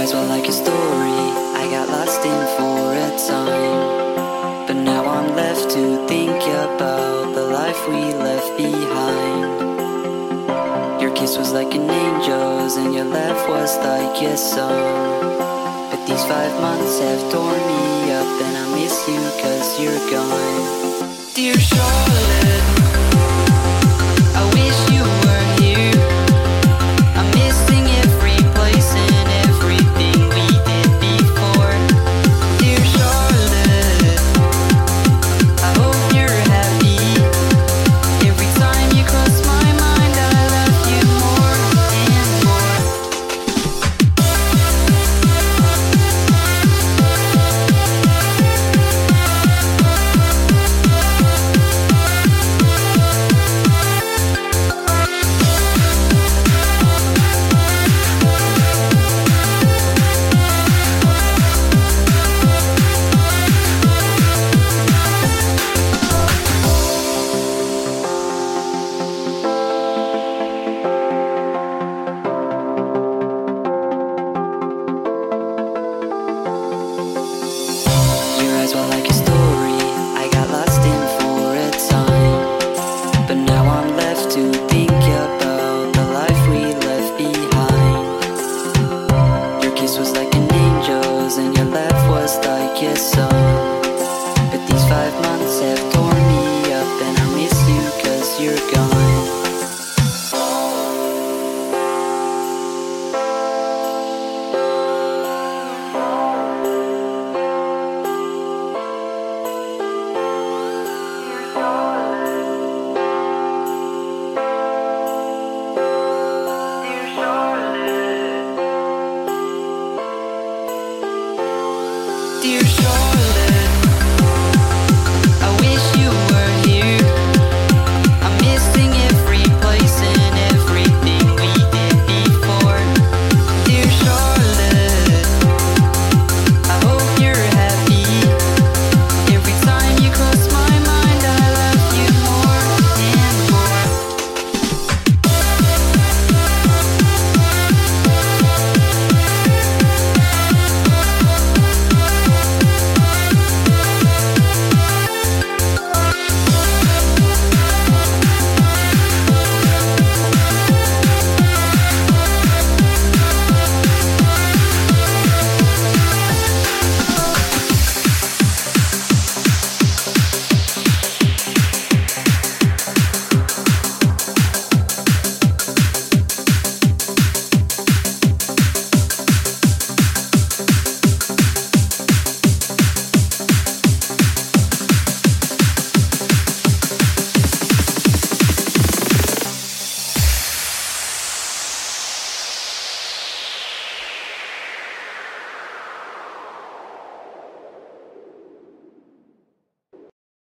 eyes were like a story I got lost in for a time. But now I'm left to think about the life we left behind. Your kiss was like an angel's and your laugh was like a song. But these 5 months have torn me up and I miss you 'cause you're gone. Dear Charlotte,